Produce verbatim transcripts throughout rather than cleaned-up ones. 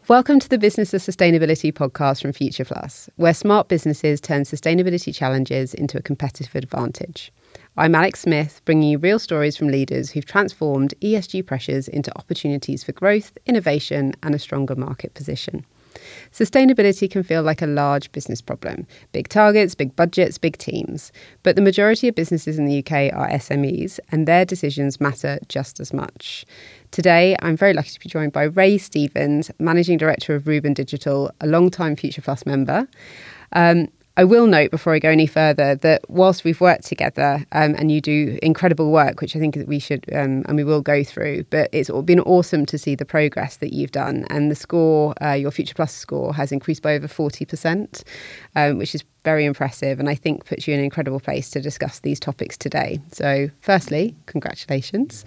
Welcome to the Business of Sustainability podcast from Future Plus, where smart businesses turn sustainability challenges into a competitive advantage. I'm Alex Smith, bringing you real stories from leaders who've transformed E S G pressures into opportunities for growth, innovation, and a stronger market position. Sustainability can feel like a large business problem. Big targets, big budgets, big teams. But the majority of businesses in the U K are S M Es, and their decisions matter just as much. Today, I'm very lucky to be joined by Ray Stevens, Managing Director of Rubin Digital, a long-time Future Plus member. Um, I will note before I go any further that whilst we've worked together um, and you do incredible work, which I think that we should um, and we will go through, but it's been awesome to see the progress that you've done, and the score, uh, your Future Plus score has increased by over forty percent, um, which is very impressive, and I think puts you in an incredible place to discuss these topics today. So firstly, congratulations.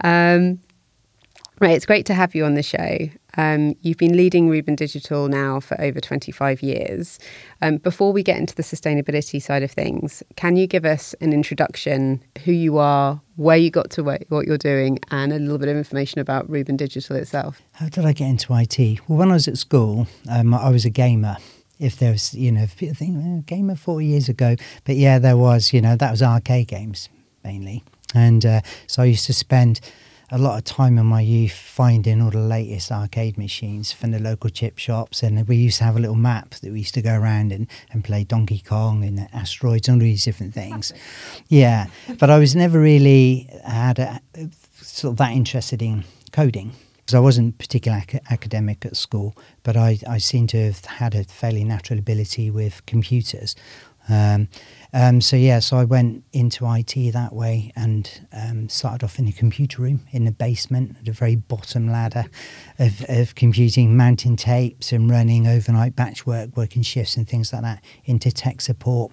Um, Right, it's great to have you on the show. Um, you've been leading Rubin Digital now for over twenty-five years. Um, before we get into the sustainability side of things, can you give us an introduction, who you are, where you got to what you're doing, and a little bit of information about Rubin Digital itself? How did I get into I T? Well, when I was at school, um, I was a gamer. If there was, you know, I think uh, gamer forty years ago, but yeah, there was, you know, that was arcade games mainly. And uh, so I used to spend a lot of time in my youth finding all the latest arcade machines from the local chip shops, and we used to have a little map that we used to go around and, and play Donkey Kong and Asteroids and all these different things. Yeah, but I was never really had a, sort of that interested in coding, because I wasn't particularly ac- academic at school, but I, I seem to have had a fairly natural ability with computers. Um, um, so yeah, so I went into I T that way, and um, started off in a computer room in the basement at the very bottom ladder of, of computing, mounting tapes and running overnight batch work, working shifts and things like that, into tech support.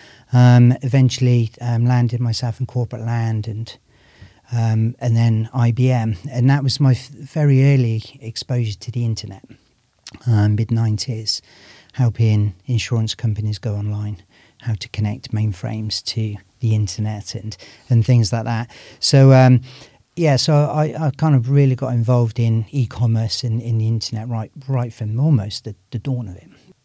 Um, eventually um, landed myself in corporate land, and um, and then I B M, and that was my f- very early exposure to the internet, um, mid nineties, helping insurance companies go online, how to connect mainframes to the internet and, and things like that. So, um, yeah, so I, I kind of really got involved in e-commerce and in the internet right right from almost the, the dawn of it.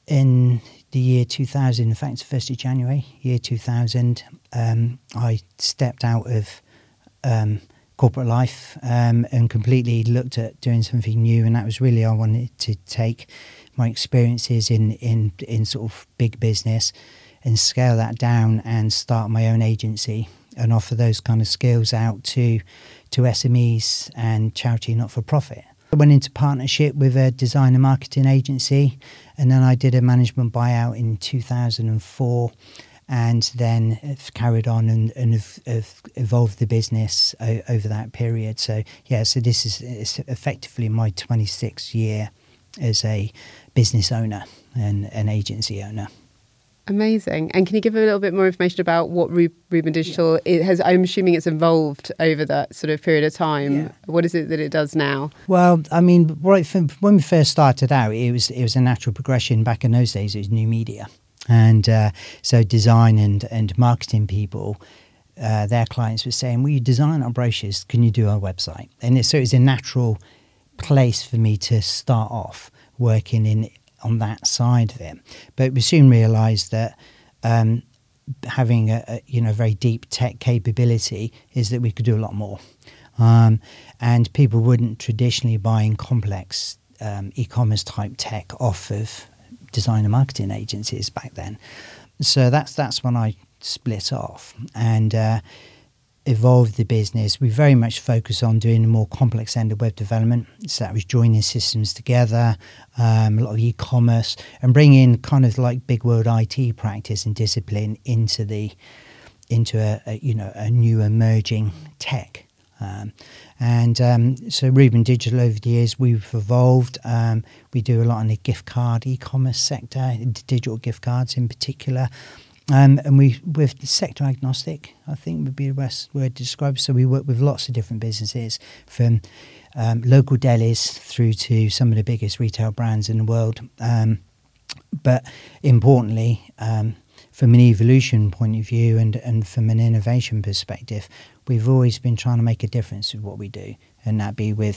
In the year two thousand, in fact, first of January, year two thousand, um, I stepped out of um, corporate life um, and completely looked at doing something new, and that was really, I wanted to take my experiences in, in, in sort of big business and scale that down and start my own agency and offer those kind of skills out to to S M Es and charity not-for-profit. I went into partnership with a design and marketing agency, and then I did a management buyout in two thousand four, and then have carried on and, and have, have evolved the business o- over that period. So yeah, so this is it's effectively my twenty-sixth year as a business owner and an agency owner. Amazing. And can you give a little bit more information about what Ru- Rubin Digital yeah. it has? I'm assuming it's evolved over that sort of period of time. Yeah. What is it that it does now? Well, I mean, right from when we first started out, it was it was a natural progression. Back in those days, it was new media, and uh, so design and and marketing people, uh, their clients were saying, "Well, you design our brochures. Can you do our website?" And it, so it was a natural place for me to start off working in. on that side of it. But we soon realised that um, having a, a you know very deep tech capability is that we could do a lot more, um, and people wouldn't traditionally buy in complex um, e-commerce type tech off of design and marketing agencies back then. So that's that's when I split off and uh, evolved the business. We very much focus on doing a more complex end of web development. So that was joining systems together, um, a lot of e-commerce, and bringing kind of like big world I T practice and discipline into the into a, a you know a new emerging tech. Um, and um, so Rubin Digital, over the years, we've evolved. Um, we do a lot in the gift card e-commerce sector, digital gift cards in particular. Um, and we, we're sector agnostic, I think would be the best word to describe. So we work with lots of different businesses, from um, local delis through to some of the biggest retail brands in the world. Um, but importantly, um, from an evolution point of view and, and from an innovation perspective, we've always been trying to make a difference with what we do, and that be with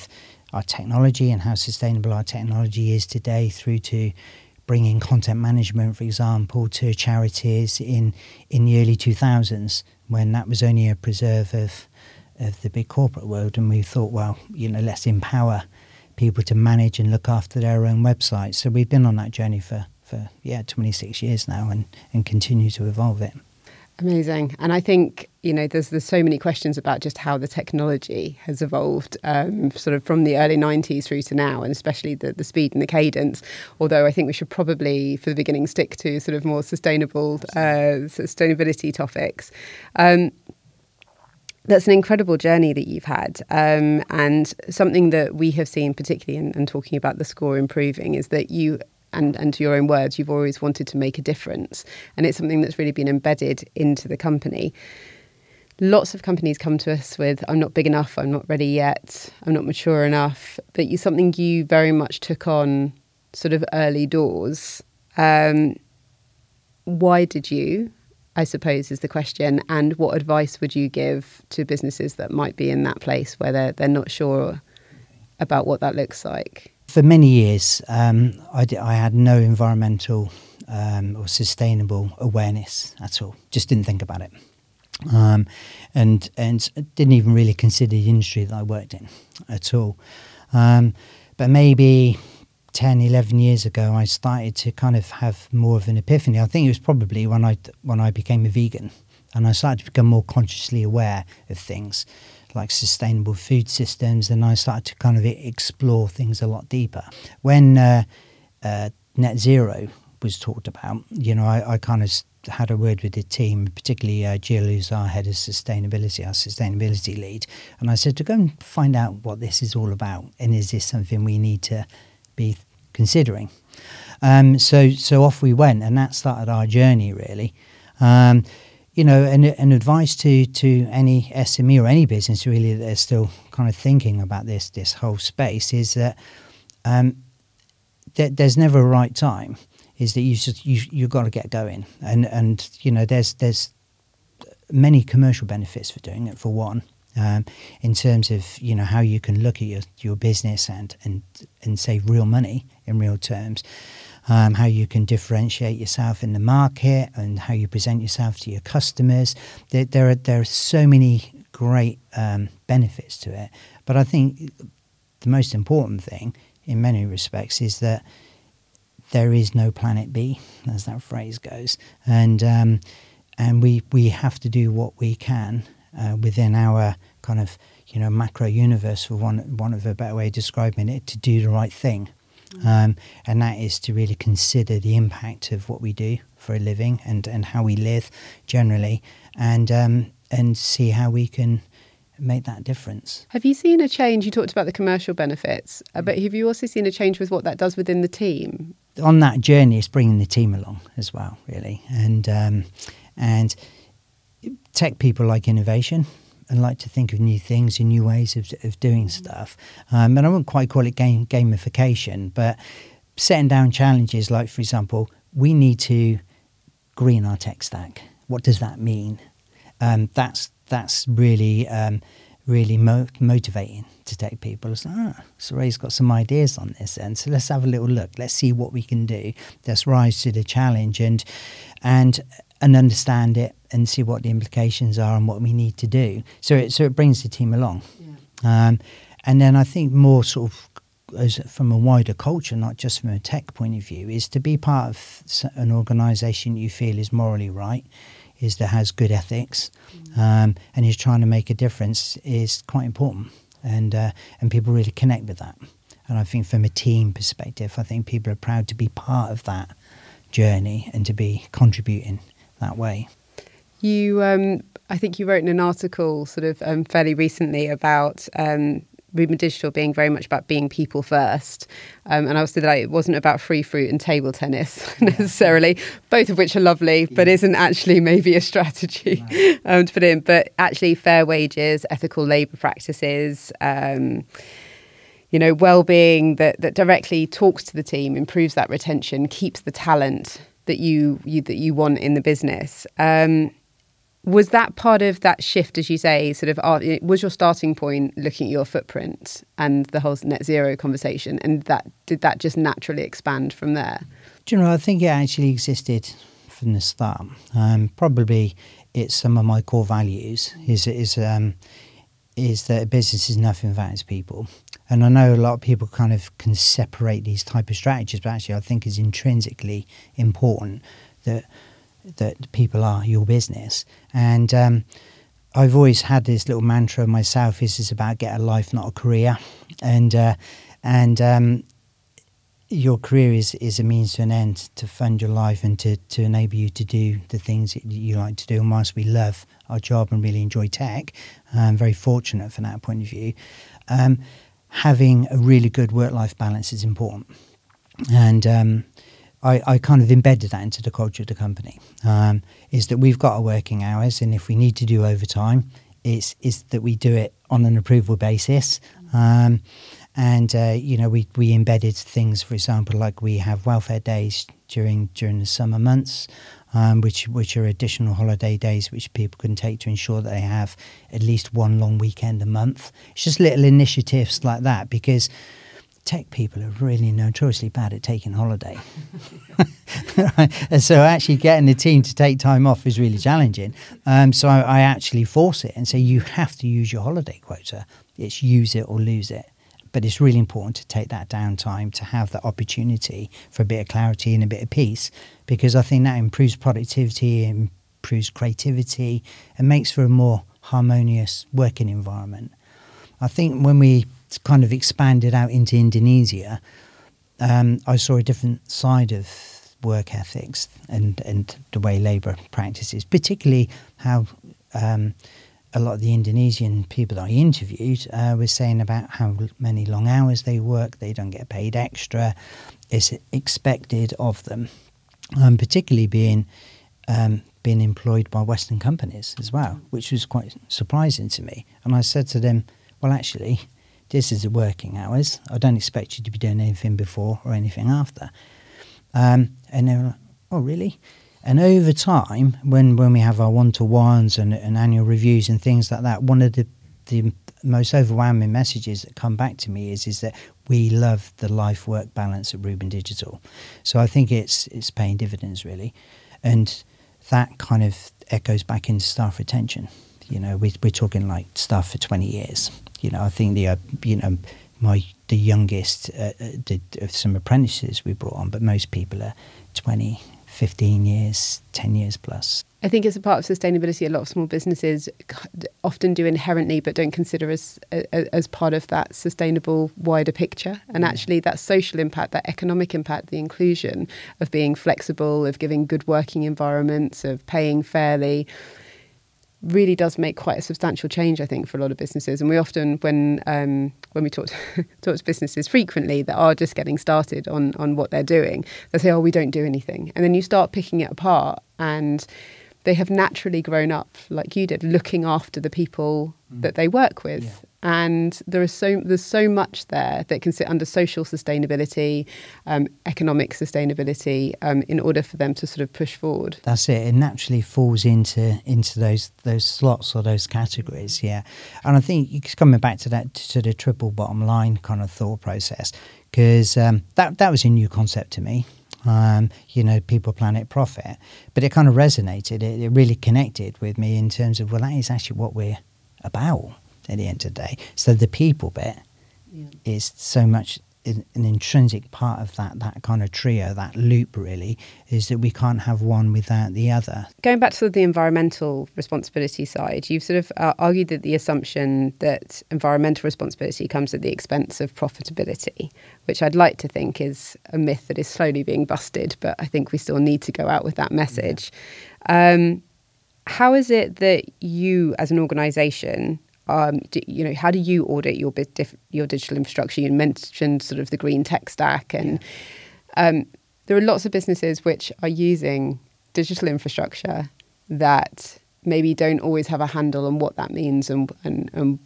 our technology and how sustainable our technology is today, through to bringing content management, for example, to charities in, in the early two thousands, when that was only a preserve of, of the big corporate world. And we thought, well, you know, let's empower people to manage and look after their own websites. So we've been on that journey for, for yeah, twenty-six years now, and, and continue to evolve it. Amazing. And I think, you know, there's there's so many questions about just how the technology has evolved, um, sort of from the early nineties through to now, and especially the, the speed and the cadence. Although I think we should probably, for the beginning, stick to sort of more sustainable, uh, sustainability topics. Um, That's an incredible journey that you've had. Um, and something that we have seen, particularly in, in talking about the score improving, is that you, and, and to your own words, you've always wanted to make a difference. And it's something that's really been embedded into the company. Lots of companies come to us with, I'm not big enough, I'm not ready yet, I'm not mature enough. But you, something you very much took on sort of early doors. Um, why did you? I suppose is the question. And what advice would you give to businesses that might be in that place where they're, they're not sure about what that looks like? For many years, um, I, d- I had no environmental um, or sustainable awareness at all. Just didn't think about it. Um, and, and didn't even really consider the industry that I worked in at all. Um, but maybe ten, eleven years ago, I started to kind of have more of an epiphany. I think it was probably when I when I became a vegan, and I started to become more consciously aware of things like sustainable food systems, and I started to kind of explore things a lot deeper. When uh, uh, net zero was talked about, you know, I, I kind of had a word with the team, particularly uh, Jill, who's our head of sustainability, our sustainability lead, and I said to go and find out what this is all about, and is this something we need to be considering. Um, so so off we went, and that started our journey, really. Um, you know, and, and advice to, to any S M E or any business, really, that are still kind of thinking about this this whole space, is that um, th- there's never a right time. Is that you just you you've got to get going, and and you know there's there's many commercial benefits for doing it. For one, um, in terms of you know how you can look at your, your business and and and save real money in real terms, um, how you can differentiate yourself in the market, and how you present yourself to your customers. There there are there are so many great um, benefits to it. But I think the most important thing, in many respects, is that there is no planet B, as that phrase goes, and um, and we we have to do what we can uh, within our kind of you know macro universe, for one one of a better way of describing it, to do the right thing, mm. um, and that is to really consider the impact of what we do for a living and, and how we live generally, and um, and see how we can make that difference. Have you seen a change? You talked about the commercial benefits, uh, but have you also seen a change with what that does within the team? On that journey, it's bringing the team along as well, really, and um, and tech people like innovation and like to think of new things and new ways of of doing stuff. Um, and I wouldn't quite call it game gamification, but setting down challenges like, for example, we need to green our tech stack. What does that mean? Um, that's that's really um, really mo- motivating to tech people. It's like, ah, so Ray's got some ideas on this, and so let's have a little look. Let's see what we can do. Let's rise to the challenge and and and understand it and see what the implications are and what we need to do. So it so it brings the team along. Yeah. Um, and then I think more sort of as from a wider culture, not just from a tech point of view, is to be part of an organisation you feel is morally right, is that has good ethics, mm. um, and is trying to make a difference, is quite important, and uh, and people really connect with that. And I think from a team perspective, I think people are proud to be part of that journey and to be contributing that way. You, um, I think you wrote in an article sort of um, fairly recently about um, Movement Digital being very much about being people first. Um, and I was saying that it wasn't about free fruit and table tennis necessarily, both of which are lovely, but yeah. isn't actually maybe a strategy no. um, to put in. But actually fair wages, ethical labour practices, um, you know, well-being that, that directly talks to the team, improves that retention, keeps the talent that you, you that you want in the business. Um, Was that part of that shift, as you say, sort of, uh, was your starting point looking at your footprint and the whole net zero conversation, and that did that just naturally expand from there? Do you know, I think it actually existed from the start. Um, probably it's some of my core values is is um, is that a business is nothing without its people. And I know a lot of people kind of can separate these type of strategies, but actually I think it's intrinsically important that that people are your business. And um, I've always had this little mantra myself: is it's about get a life, not a career. And uh, and um, your career is, is a means to an end to fund your life and to, to enable you to do the things that you like to do. And whilst we love our job and really enjoy tech, I'm very fortunate from that point of view. Um, having a really good work-life balance is important. And um, I, I kind of embedded that into the culture of the company, um, is that we've got our working hours, and if we need to do overtime, it's, it's that we do it on an approval basis. Um, and, uh, you know, we, we embedded things, for example, like we have welfare days during during the summer months, um, which, which are additional holiday days which people can take to ensure that they have at least one long weekend a month. It's just little initiatives like that, because tech people are really notoriously bad at taking holiday. And so actually getting the team to take time off is really challenging. Um, so I, I actually force it and say, you have to use your holiday quota. It's use it or lose it. But it's really important to take that downtime, to have that opportunity for a bit of clarity and a bit of peace, because I think that improves productivity, improves creativity, and makes for a more harmonious working environment. I think when we kind of expanded out into Indonesia, um, I saw a different side of work ethics and, and the way labour practices, particularly how um, a lot of the Indonesian people that I interviewed uh, were saying about how many long hours they work, they don't get paid extra, it's expected of them, um, particularly being um, being employed by Western companies as well, which was quite surprising to me. And I said to them, well, actually, this is the working hours. I don't expect you to be doing anything before or anything after. Um, and they were like, oh, really? And over time, when, when we have our one-to-ones and, and annual reviews and things like that, one of the, the most overwhelming messages that come back to me is, is that we love the life-work balance at Rubin Digital. So I think it's it's paying dividends, really. And that kind of echoes back into staff retention. You know, we, we're talking like staff for twenty years. You know, I think the, uh, you know, my the youngest uh, did uh, some apprentices we brought on, but most people are twenty, fifteen years, ten years plus. I think it's a part of sustainability a lot of small businesses often do inherently, but don't consider as as part of that sustainable wider picture. And Yeah. actually that social impact, that economic impact, the inclusion of being flexible, of giving good working environments, of paying fairly, really does make quite a substantial change, I think, for a lot of businesses. And we often, when um, when we talk to, talk to businesses frequently that are just getting started on on what they're doing, they say, oh, we don't do anything. And then you start picking it apart, and they have naturally grown up, like you did, looking after the people mm. that they work with. Yeah. And there is so there's so much there that can sit under social sustainability, um, economic sustainability, um, in order for them to sort of push forward. That's it. It naturally falls into into those those slots or those categories, yeah. And I think it's coming back to that to the triple bottom line kind of thought process, because um, that that was a new concept to me. Um, you know, people, planet, profit, but it kind of resonated. It, it really connected with me in terms of, well, that is actually what we're about at the end of the day. So the people bit yeah. is so much an intrinsic part of that that kind of trio, that loop really, is that we can't have one without the other. Going back to the environmental responsibility side, you've sort of uh, argued that the assumption that environmental responsibility comes at the expense of profitability, which I'd like to think is a myth that is slowly being busted, but I think we still need to go out with that message. Yeah. Um, how is it that you as an organisation, Um, do, you know, how do you audit your diff, your digital infrastructure? You mentioned sort of the green tech stack, and um, there are lots of businesses which are using digital infrastructure that maybe don't always have a handle on what that means and and, and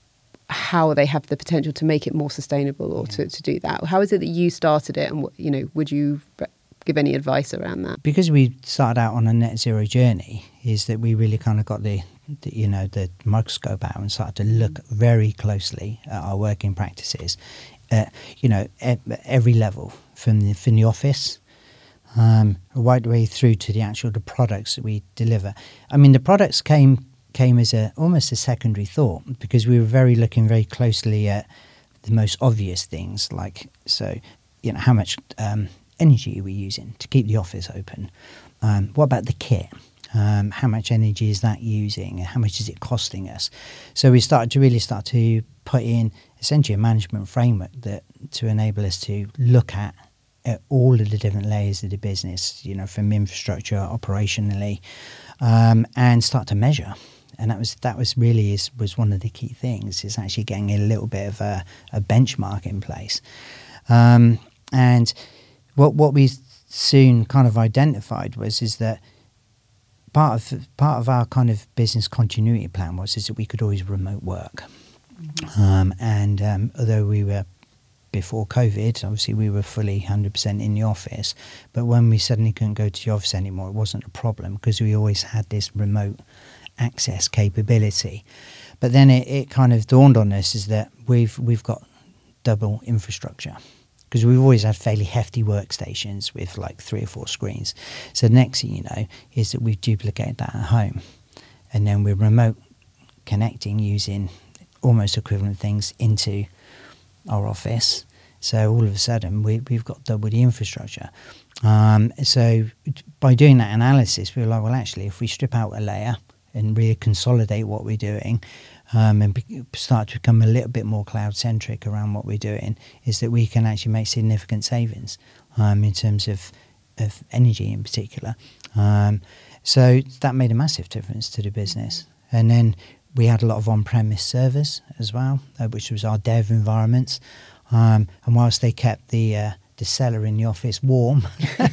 how they have the potential to make it more sustainable or yeah. to, to do that. How is it that you started it, and what, you know, would you give any advice around that? Because we started out on a net zero journey, is that we really kind of got the, the you know the microscope out and started to look very closely at our working practices, at, you know, at every level, from the from the office, um, right way through to the actual the products that we deliver. I mean, the products came came as a almost a secondary thought, because we were very looking very closely at the most obvious things, like, so, you know, how much um, energy are we using to keep the office open? Um, what about the kit? Um, how much energy is that using? How much is it costing us? So we started to really start to put in essentially a management framework that to enable us to look at, at all of the different layers of the business, you know, from infrastructure, operationally, um, and start to measure. And that was that was really is was one of the key things, is actually getting a little bit of a, a benchmark in place. Um, and what what we soon kind of identified was is that part of part of our kind of business continuity plan was is that we could always remote work. Mm-hmm. Um, and um, although we were before COVID, obviously we were fully one hundred percent in the office, but when we suddenly couldn't go to the office anymore, it wasn't a problem, because we always had this remote access capability. But then it, it kind of dawned on us is that we've we've got double infrastructure, because we've always had fairly hefty workstations with like three or four screens. So the next thing you know is that we've duplicated that at home, and then we're remote connecting using almost equivalent things into our office. So all of a sudden we, we've got double the infrastructure. Um, so by doing that analysis, we were like, well, actually, if we strip out a layer and really consolidate what we're doing, um, and be, start to become a little bit more cloud-centric around what we're doing, is that we can actually make significant savings um, in terms of, of energy in particular. Um, so that made a massive difference to the business. And then we had a lot of on-premise servers as well, uh, which was our dev environments. Um, and whilst they kept the uh, the cellar in the office warm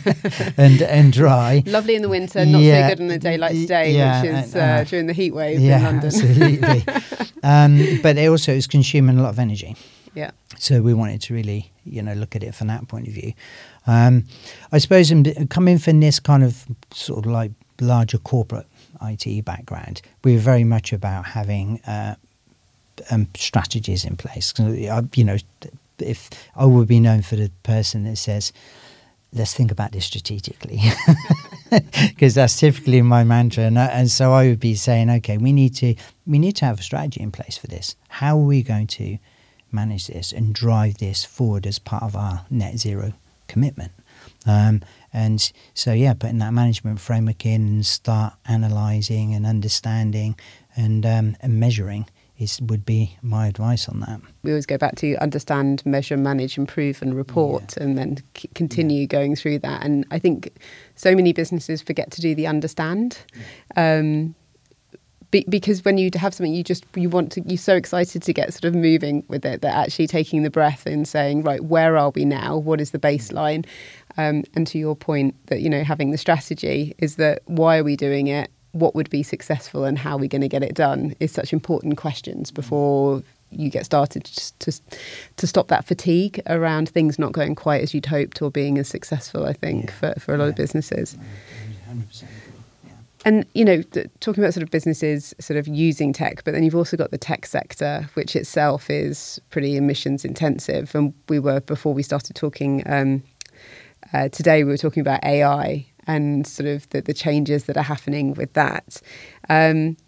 and and dry. Lovely in the winter, not yeah, so good on a day like today, yeah, which is uh, uh, during the heat wave yeah, in London. Absolutely. um, but it also was consuming a lot of energy. Yeah. So we wanted to really, you know, look at it from that point of view. Um, I suppose in, coming from this kind of sort of like larger corporate I T background, we were very much about having uh, um, strategies in place. You know, if I would be known for the person that says, let's think about this strategically, because that's typically my mantra. And, and so I would be saying, okay, we need to we need to have a strategy in place for this. How are we going to manage this and drive this forward as part of our net zero commitment? Um, and so, yeah, putting that management framework in and start analysing and understanding and um, and measuring is would be my advice on that. We always go back to understand, measure, manage, improve and report, yeah. and then c- continue yeah. going through that. And I think so many businesses forget to do the understand. Yeah. Um, be, because when you have something, you just, you want to, you're so excited to get sort of moving with it, that actually taking the breath and saying, right, where are we now? What is the baseline? Um, and to your point that, you know, having the strategy is that why are we doing it? What would be successful and how are we going to get it done is such important questions before you get started to, to, to stop that fatigue around things not going quite as you'd hoped or being as successful, I think, yeah. for, for a lot yeah. of businesses. one hundred percent. Yeah. And, you know, th- talking about sort of businesses sort of using tech, but then you've also got the tech sector, which itself is pretty emissions intensive. And we were, before we started talking um, uh, today, we were talking about A I and sort of the, the changes that are happening with that. Um,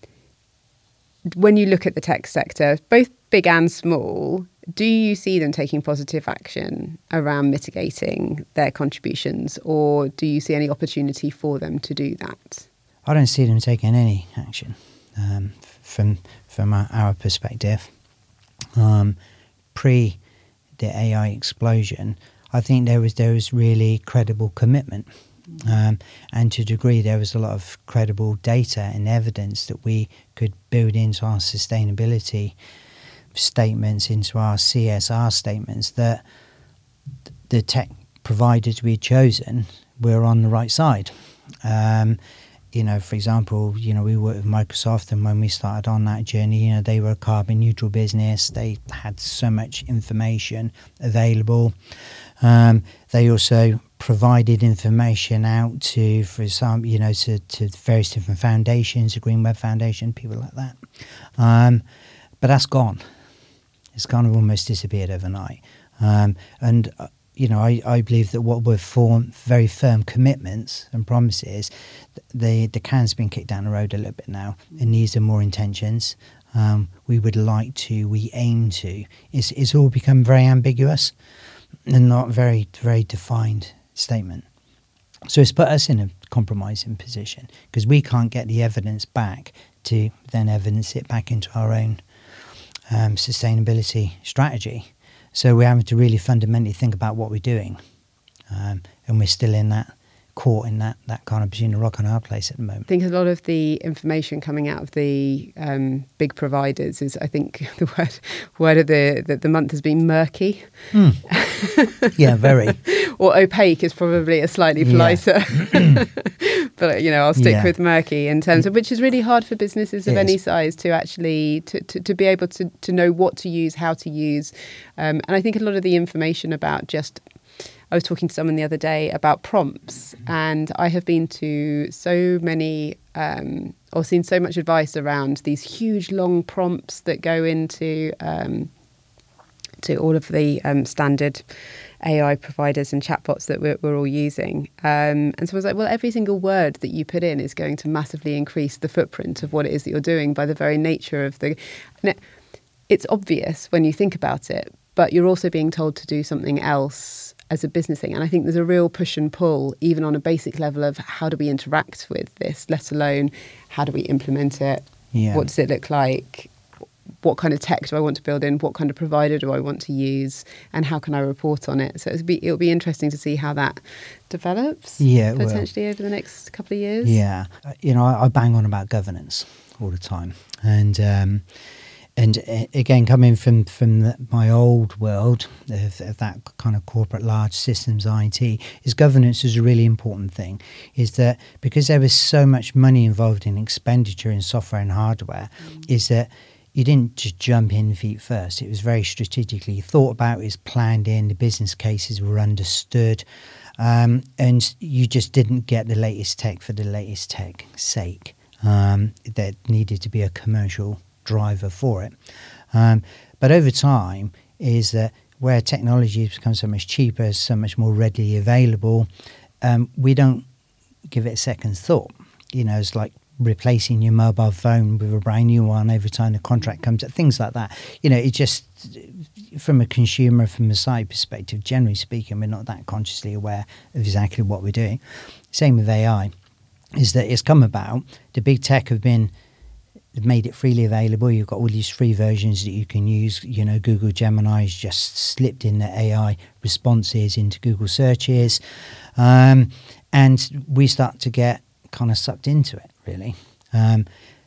when you look at the tech sector, both big and small, do you see them taking positive action around mitigating their contributions, or do you see any opportunity for them to do that? I don't see them taking any action um, from from our, our perspective. Um, pre the A I explosion, I think there was there was really credible commitment. Um, and to a degree, there was a lot of credible data and evidence that we could build into our sustainability statements, into our C S R statements, that the tech providers we had chosen were on the right side. Um, you know, for example, you know, we worked with Microsoft, and when we started on that journey, you know, they were a carbon neutral business. They had so much information available. Um, they also provided information out to, for example, you know, to, to various different foundations, the Green Web Foundation, people like that. Um, but that's gone. It's kind of almost disappeared overnight. Um, and, uh, you know, I, I believe that what were form, very firm commitments and promises, the, the can's been kicked down the road a little bit now. It needs some more intentions. Um, we would like to, we aim to. It's, it's all become very ambiguous and not very, very defined statement. So it's put us in a compromising position because we can't get the evidence back to then evidence it back into our own um, sustainability strategy. So we're having to really fundamentally think about what we're doing. Um, and we're still in that, caught in that, that kind of between a rock and a hard place at the moment. I think a lot of the information coming out of the um, big providers is, I think the word word of the, the, the month has been murky. Mm. Yeah, very. Or opaque is probably a slightly politer. Yeah. But, you know, I'll stick yeah. with murky in terms of, which is really hard for businesses of any size to actually, to, to, to be able to, to know what to use, how to use. Um, and I think a lot of the information about just, I was talking to someone the other day about prompts, and I have been to so many um, or seen so much advice around these huge long prompts that go into um, to all of the um, standard A I providers and chatbots that we're, we're all using. Um, and so I was like, well, every single word that you put in is going to massively increase the footprint of what it is that you're doing by the very nature of the... It's obvious when you think about it, but you're also being told to do something else as a business thing. And I think there's a real push and pull, even on a basic level of how do we interact with this, let alone how do we implement it? Yeah. What does it look like? What kind of tech do I want to build in? What kind of provider do I want to use? And how can I report on it? So it'll be, it'll be interesting to see how that develops yeah, potentially over the next couple of years. Yeah. You know, I, I bang on about governance all the time. And... Um, And again, coming from from the, my old world of, of that kind of corporate large systems I T, is governance is a really important thing. Is that because there was so much money involved in expenditure in software and hardware, mm. is that you didn't just jump in feet first. It was very strategically thought about, it was planned in, the business cases were understood, um, and you just didn't get the latest tech for the latest tech's sake. Um, there needed to be a commercial driver for it. Um, but over time is that where technology has become so much cheaper, so much more readily available, um, we don't give it a second's thought. You know, it's like replacing your mobile phone with a brand new one every time the contract comes up, things like that. You know, it just, from a consumer, from a side perspective, generally speaking, we're not that consciously aware of exactly what we're doing. Same with A I, is that it's come about, the big tech have been They've made it freely available. You've got all these free versions that you can use. You know, Google Gemini has just slipped in the A I responses into Google searches. Um, and we start to get kind of sucked into it, really. Um,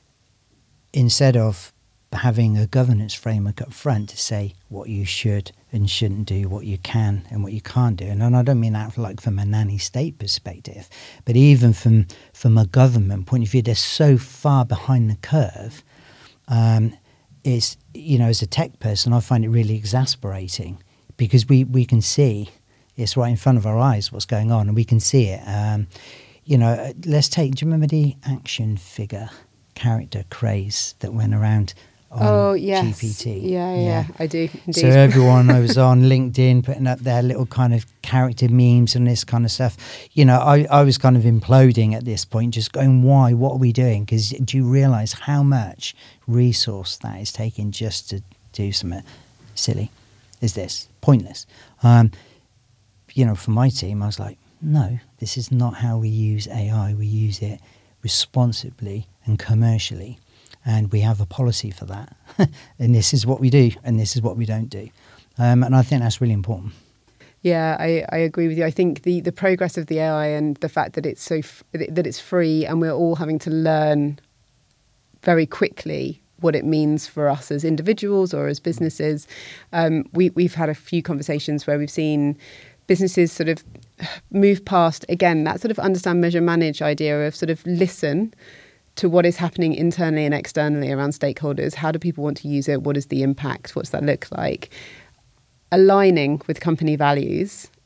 instead of having a governance framework up front to say what you should and shouldn't do, what you can and what you can't do. And I don't mean that like from a nanny state perspective, but even from from a government point of view, they're so far behind the curve. Um, it's, you know, as a tech person, I find it really exasperating because we, we can see it's right in front of our eyes what's going on, and we can see it. Um, you know, let's take, do you remember the action figure character craze that went around on oh, yes. G P T? Yeah, yeah, yeah, I do indeed. So everyone I was on LinkedIn putting up their little kind of character memes and this kind of stuff. You know, I, I was kind of imploding at this point, just going, why? What are we doing? Because do you realise how much resource that is taking just to do something silly? Is this pointless? Um, you know, for my team, I was like, no, this is not how we use A I. We use it responsibly and commercially. And we have a policy for that. And this is what we do, and this is what we don't do. Um, and I think that's really important. Yeah, I, I agree with you. I think the, the progress of the A I and the fact that it's so f- that it's free, and we're all having to learn very quickly what it means for us as individuals or as businesses. Um, we we've had a few conversations where we've seen businesses sort of move past, again, that sort of understand, measure, manage idea of sort of listen to what is happening internally and externally around stakeholders. How do people want to use it? What is the impact? What's that look like? Aligning with company values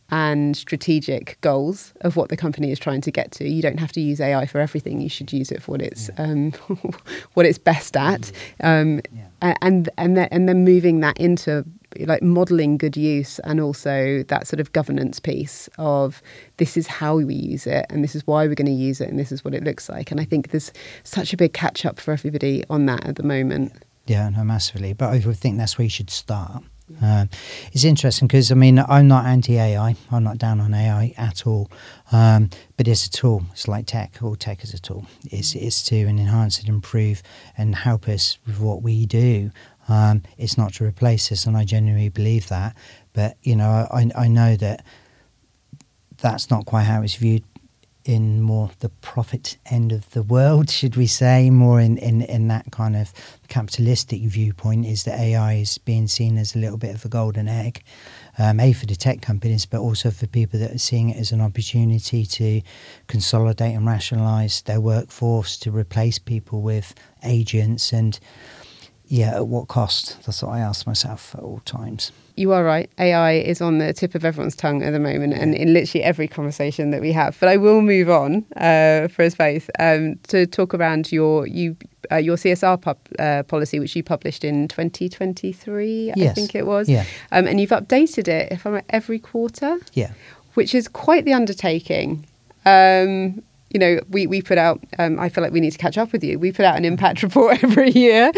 and strategic goals of what the company is trying to get to. You don't have to use A I for everything. You should use it for what it's yeah. um, what it's best at, um, yeah. and and then, and then moving that into like modelling good use, and also that sort of governance piece of this is how we use it, and this is why we're going to use it, and this is what it looks like. And I think there's such a big catch up for everybody on that at the moment. Yeah, no, massively. But I think that's where you should start. Um, it's interesting because, I mean, I'm not anti-A I. I'm not down on A I at all. Um, but it's a tool. It's like tech. All tech is a tool. It's, it's to enhance and improve and help us with what we do. Um, it's not to replace us, and I genuinely believe that. But, you know, I, I know that that's not quite how it's viewed in more the profit end of the world, should we say, more in, in, in that kind of capitalistic viewpoint, is that A I is being seen as a little bit of a golden egg, um, A, for the tech companies, but also for people that are seeing it as an opportunity to consolidate and rationalise their workforce, to replace people with agents. And yeah, at what cost? That's what I ask myself at all times. You are right. A I is on the tip of everyone's tongue at the moment, and in literally every conversation that we have. But I will move on uh, for us both um, to talk around your you uh, your C S R pub, uh, policy, which you published in twenty twenty-three, yes. I think it was. Yeah. Um, and you've updated it, if I'm right, every quarter. Yeah. Which is quite the undertaking. Um, you know, we, we put out, um, I feel like we need to catch up with you. We put out an impact report every year.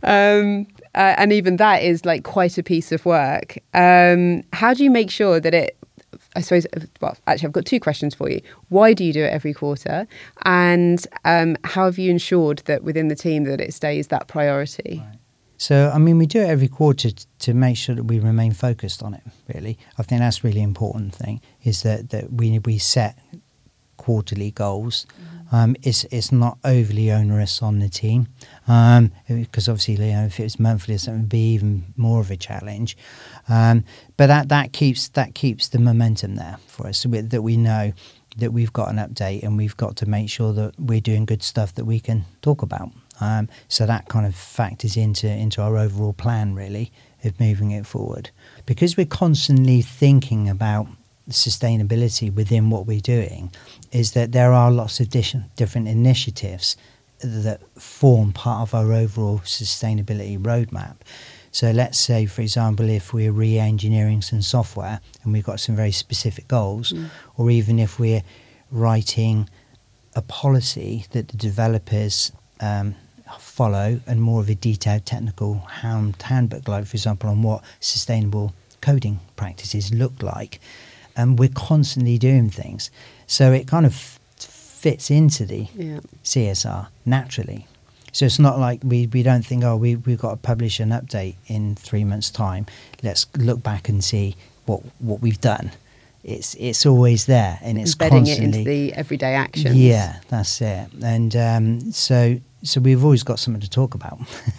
Um, uh, and even that is like quite a piece of work. Um, how do you make sure that it, I suppose, well, actually, I've got two questions for you. Why do you do it every quarter? And um, how have you ensured that within the team that it stays that priority? Right. So, I mean, we do it every quarter t- to make sure that we remain focused on it, really. I think that's a really important thing, is that, that we we set quarterly goals. Mm-hmm. Um, it's it's not overly onerous on the team, um, because obviously, you know, if it was monthly, it would be even more of a challenge. Um, but that, that keeps that keeps the momentum there for us, so we, that we know that we've got an update, and we've got to make sure that we're doing good stuff that we can talk about. Um, so that kind of factors into into our overall plan, really, of moving it forward. Because we're constantly thinking about sustainability within what we're doing, is that there are lots of dis- different initiatives that form part of our overall sustainability roadmap. So let's say, for example, if we're re-engineering some software and we've got some very specific goals, mm. or even if we're writing a policy that the developers um, follow, and more of a detailed technical hand, handbook, like, for example, on what sustainable coding practices look like. And we're constantly doing things. So it kind of f- fits into the yeah. C S R naturally. So it's not like we, we don't think, oh, we, we've got to publish an update in three months' time. Let's look back and see what what we've done. It's it's always there, and it's embedding constantly, it into the everyday actions. Yeah, that's it. And um, so so we've always got something to talk about,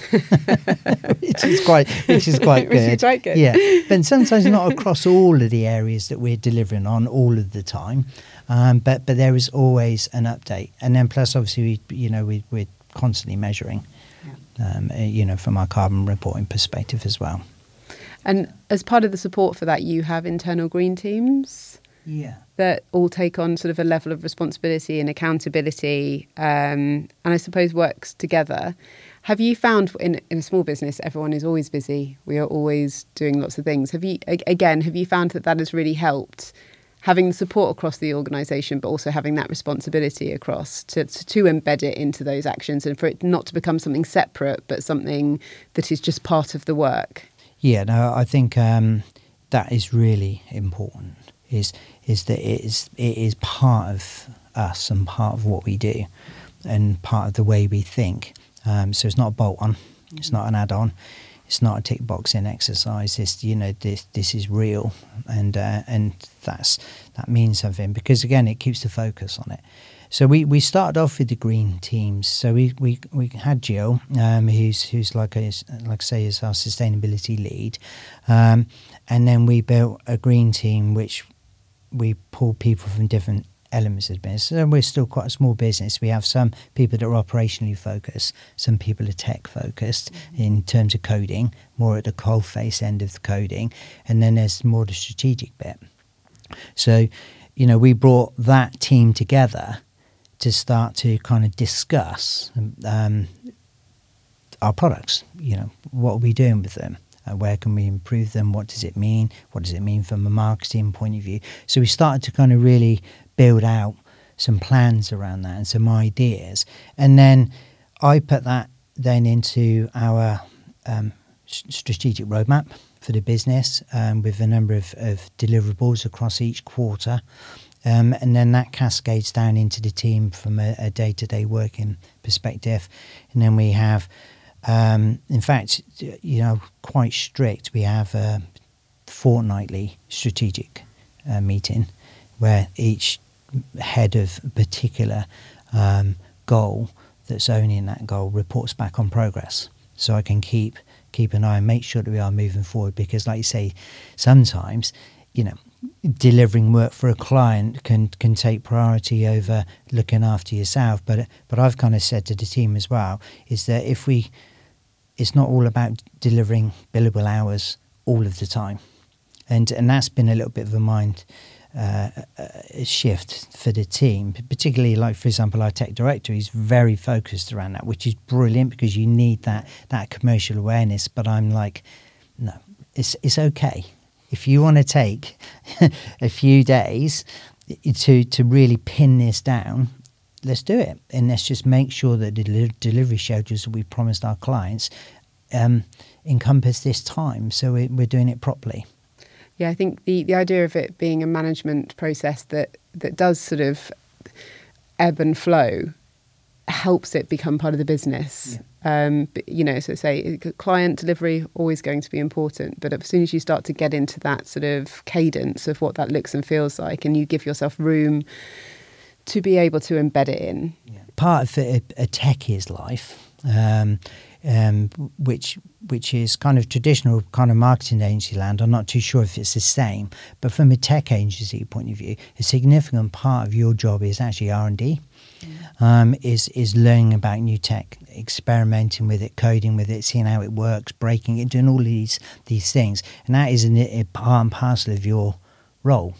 which is quite which is quite good. Which is quite good. Yeah, but sometimes not across all of the areas that we're delivering on all of the time. Um, but but there is always an update, and then plus obviously we you know we we're constantly measuring, yeah. um, you know, from our carbon reporting perspective as well. And as part of the support for that, you have internal green teams yeah. that all take on sort of a level of responsibility and accountability, um, and I suppose works together. Have you found in, in a small business, everyone is always busy. We are always doing lots of things. Have you, again, have you found that that has really helped, having the support across the organisation, but also having that responsibility across to, to to embed it into those actions, and for it not to become something separate, but something that is just part of the work? Yeah, no, I think um, that is really important. Is is that it is it is part of us and part of what we do, and part of the way we think. Um, so it's not a bolt-on, it's not an add-on, it's not a tick boxing exercise. It's, you know, this this is real, and uh, and that's that means something, because again it keeps the focus on it. So we, we started off with the green teams. So we, we, we had Jill, um, who's who's like a, like I say is our sustainability lead, um, and then we built a green team which we pulled people from different elements of the business. So we're still quite a small business. We have some people that are operationally focused, some people are tech focused mm-hmm. in terms of coding, more at the coalface end of the coding, and then there's more the strategic bit. So, you know, we brought that team together to start to kind of discuss um, our products. You know, what are we doing with them? Uh, where can we improve them? What does it mean? What does it mean from a marketing point of view? So we started to kind of really build out some plans around that and some ideas. And then I put that then into our um, strategic roadmap for the business um, with a number of, of deliverables across each quarter. Um, and then that cascades down into the team from a, a day-to-day working perspective. And then we have, um, in fact, you know, quite strict. We have a fortnightly strategic uh, meeting where each head of a particular um, goal that's owning that goal reports back on progress. So I can keep keep an eye and make sure that we are moving forward, because like you say, sometimes, you know, delivering work for a client can can take priority over looking after yourself. But but I've kind of said to the team as well, is that if we, it's not all about delivering billable hours all of the time. And and that's been a little bit of a mind uh, a shift for the team, particularly like, for example, our tech director is very focused around that, which is brilliant because you need that that commercial awareness. But I'm like, no, it's it's okay. If you want to take a few days to to really pin this down, let's do it. And let's just make sure that the del- delivery schedules that we promised our clients um, encompass this time, so we, we're doing it properly. Yeah, I think the, the idea of it being a management process that, that does sort of ebb and flow helps it become part of the business. Yeah. Um, but, you know, so say client delivery always going to be important, but as soon as you start to get into that sort of cadence of what that looks and feels like, and you give yourself room to be able to embed it in. Yeah. Part of a, a techie's life, um, um, which which is kind of traditional kind of marketing agency land. I'm not too sure if it's the same, but from a tech agency point of view, a significant part of your job is actually R and D. Um, is is learning about new tech, experimenting with it, coding with it, seeing how it works, breaking it, doing all these these things, and that is an, a part and parcel of your role.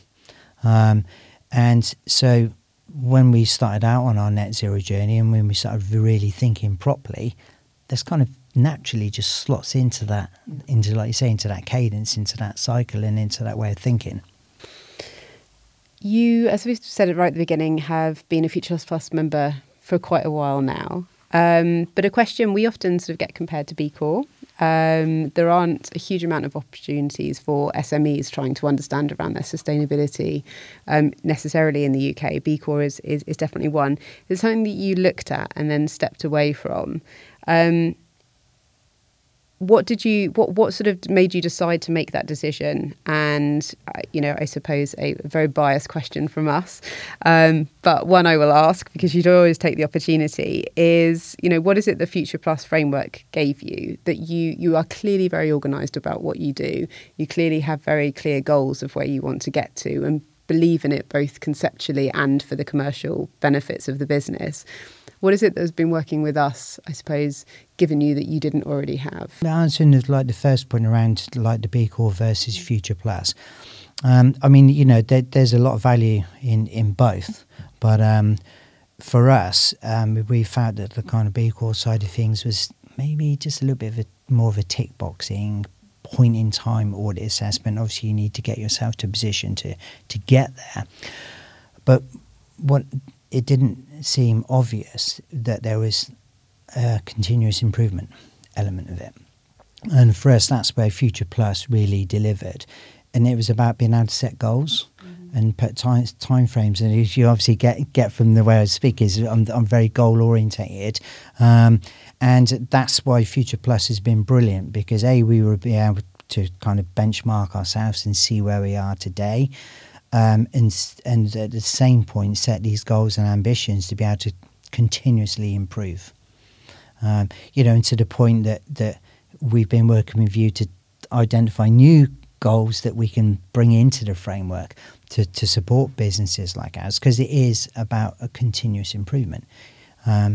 Um, and so, when we started out on our net zero journey, and when we started really thinking properly, this kind of naturally just slots into that, into like you say, into that cadence, into that cycle, and into that way of thinking. You, as we said it right at the beginning, have been a Future Plus member for quite a while now. Um, but a question we often sort of get compared to B Corp. Um, there aren't a huge amount of opportunities for S M Es trying to understand around their sustainability um, necessarily in the U K. B Corp is, is, is definitely one. It's something that you looked at and then stepped away from. Um, What did you? What what sort of made you decide to make that decision? And uh, you know, I suppose a very biased question from us, um, but one I will ask because you'd always take the opportunity. Is, you know, what is it the Future Plus framework gave you that you you are clearly very organised about what you do? You clearly have very clear goals of where you want to get to, and believe in it both conceptually and for the commercial benefits of the business. What is it that's been working with us, I suppose, given you that you didn't already have? Answering like the first point around like the B Corp versus Future Plus. Um, I mean, you know, there, there's a lot of value in, in both. But um, for us, um, we found that the kind of B Corp side of things was maybe just a little bit of a, more of a tick boxing, point in time audit assessment. Obviously, you need to get yourself to a position to, to get there. But what it didn't seem obvious that there was a continuous improvement element of it. And for us, that's where Future Plus really delivered. And it was about being able to set goals mm-hmm. and put time, time frames. And as you obviously get get from the way I speak, is I'm, I'm very goal orientated. Um, and that's why Future Plus has been brilliant, because A, we were able to kind of benchmark ourselves and see where we are today. Um, and and at the same point set these goals and ambitions to be able to continuously improve. Um, you know, and to the point that, that we've been working with you to identify new goals that we can bring into the framework to, to support businesses like ours, because it is about a continuous improvement. Um,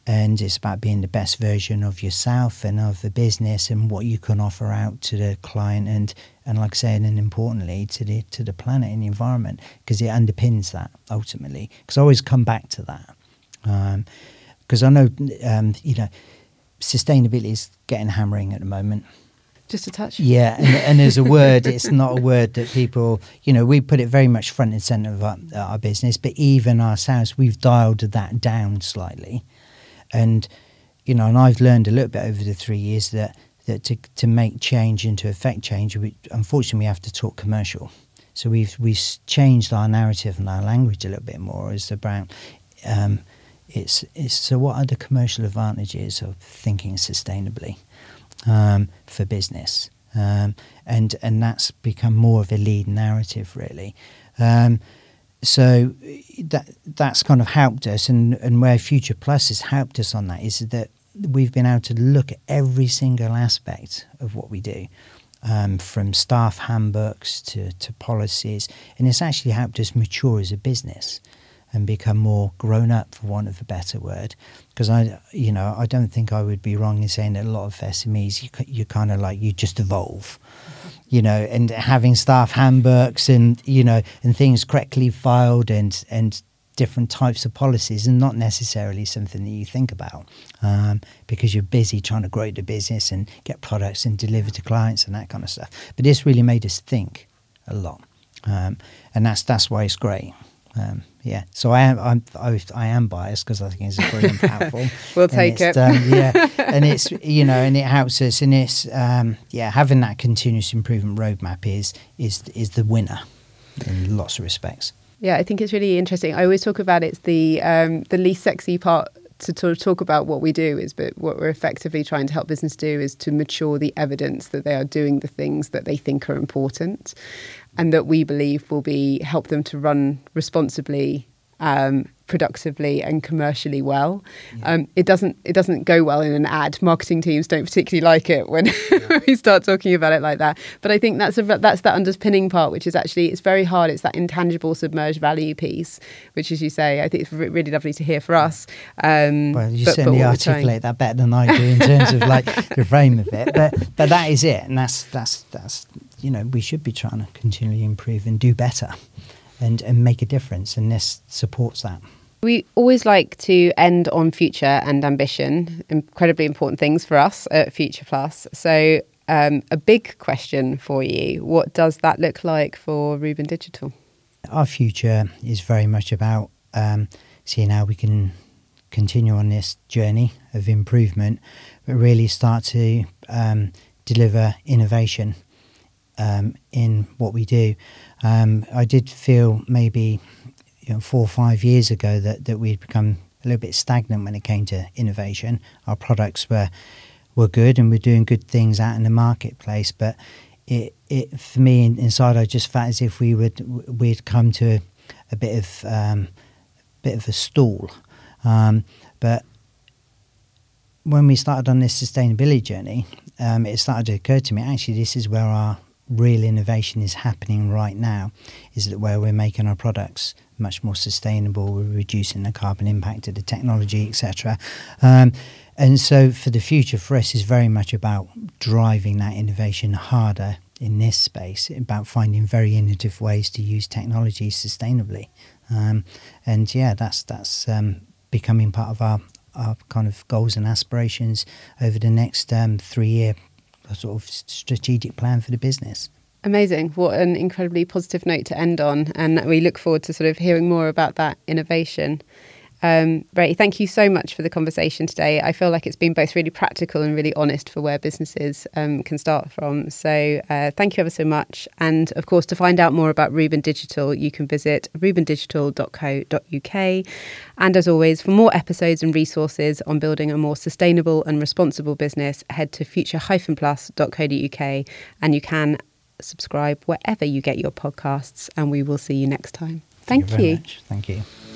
and it's about being the best version of yourself and of the business and what you can offer out to the client and and like I said, and importantly to the to the planet and the environment, because it underpins that ultimately. Because I always come back to that, because um, I know um, you know sustainability is getting hammering at the moment. Just a touch. Yeah, and, and as a word, it's not a word that people, you know, we put it very much front and centre of our, our business, but even ourselves, we've dialed that down slightly. And, you know, and I've learned a little bit over the three years that, that to, to make change and to affect change, we, unfortunately, we have to talk commercial. So we've, we've changed our narrative and our language a little bit more as about, um, it's, it's, so what are the commercial advantages of thinking sustainably? Um, for business, um, and and that's become more of a lead narrative, really. Um, so that that's kind of helped us, and, and where Future Plus has helped us on that is that we've been able to look at every single aspect of what we do, um, from staff handbooks to, to policies, and it's actually helped us mature as a business and become more grown up, for want of a better word. Because I, you know, I don't think I would be wrong in saying that a lot of S M Es, you you kind of like, you just evolve, you know, and having staff handbooks and, you know, and things correctly filed and and different types of policies, and not necessarily something that you think about, um, because you're busy trying to grow the business and get products and deliver to clients and that kind of stuff. But this really made us think a lot, um, and that's that's why it's great. Um, yeah, so I am I'm, I, I am biased because I think it's a brilliant platform. We'll take it. Um, yeah, and it's, you know, and it helps us, and it's um, yeah, having that continuous improvement roadmap is is is the winner in lots of respects. Yeah, I think it's really interesting. I always talk about it's the um, the least sexy part to sort of talk about what we do is, but what we're effectively trying to help business do is to mature the evidence that they are doing the things that they think are important, and that we believe will be help them to run responsibly, um, productively, and commercially well. Yeah. Um, it doesn't it doesn't go well in an ad. Marketing teams don't particularly like it when yeah. we start talking about it like that. But I think that's a, that's that underpinning part, which is actually, it's very hard. It's that intangible submerged value piece, which, as you say, I think it's re- really lovely to hear for us. Um, well, you but, certainly but articulate that better than I do in terms of like the frame of it. But but that is it, and that's that's that's you know, we should be trying to continually improve and do better, and and make a difference, and this supports that. We always like to end on future and ambition, incredibly important things for us at Future Plus. So um, a big question for you, what does that look like for Rubin Digital? Our future is very much about um, seeing how we can continue on this journey of improvement, but really start to um, deliver innovation um, in what we do. Um, I did feel maybe you know, four or five years ago that, that we'd become a little bit stagnant when it came to innovation. Our products were were good and we're doing good things out in the marketplace, but it, it for me inside, I just felt as if we would we'd come to a bit of um, bit of a stall. Um, but when we started on this sustainability journey, um, it started to occur to me, actually, this is where our real innovation is happening right now, is that where we're making our products much more sustainable, we're reducing the carbon impact of the technology, et cetera. Um, and so for the future, for us, is very much about driving that innovation harder in this space, about finding very innovative ways to use technology sustainably. Um, and yeah, that's that's um, becoming part of our, our kind of goals and aspirations over the next um, three-year sort of strategic plan for the business. Amazing. What an incredibly positive note to end on. And we look forward to sort of hearing more about that innovation. Um, Ray, thank you so much for the conversation today. I feel like it's been both really practical and really honest for where businesses um, can start from. So uh, thank you ever so much. And of course, to find out more about Rubin Digital, you can visit rubin digital dot co dot uk. And as always, for more episodes and resources on building a more sustainable and responsible business, head to future dash plus dot co dot uk, and you can subscribe wherever you get your podcasts, and we will see you next time. Thank, Thank you. Very you. much. Thank you.